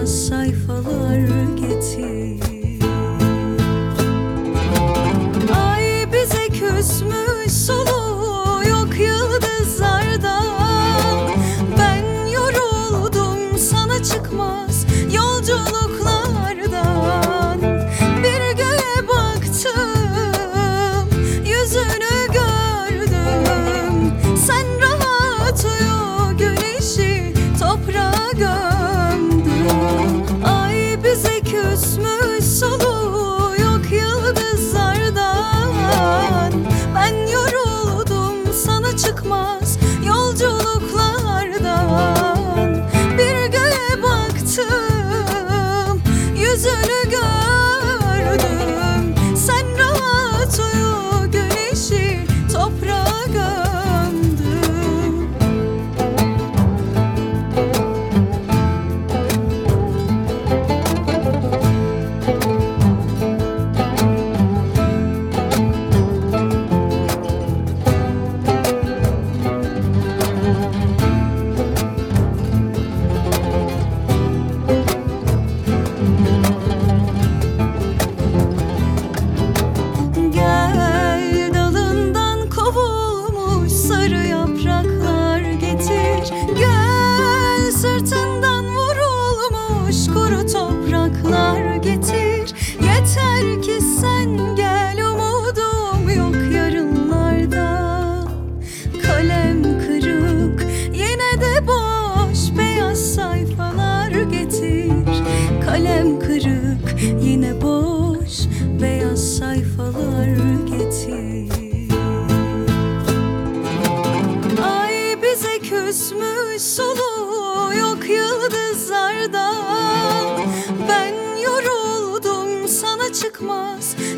beyaz sayfalar getir. Ay bize küsmüş, soluğu yok yıldızlarda. Ben yoruldum, sana çıkmaz yolculuklardan. Bir göğe baktım, yüzünü gördüm. Sen rahat uyu, güneşi toprağa gömdüm. Ay bize küsmüş, soluğu yok yıldızlardan. Ben yoruldum, sana çıkmaz yolculuklardan. Bir göğe baktım, yüzünü gördüm. Sen rahat uyu, güneşi toprağa gömdüm. Gel dalından kovulmuş sarı yapraklar getir. Gel sırtından vurulmuş kuru topraklar getir. Yeter ki sen gel, umudum yok yarınlarda. Kalem kırık, yine de boş beyaz sayfalar getir. Kalem kırık, yine boş beyaz sayfalar getir. Ay bize küsmüş, soluğu yok yıldızlarda. Ben yoruldum, sana çıkmaz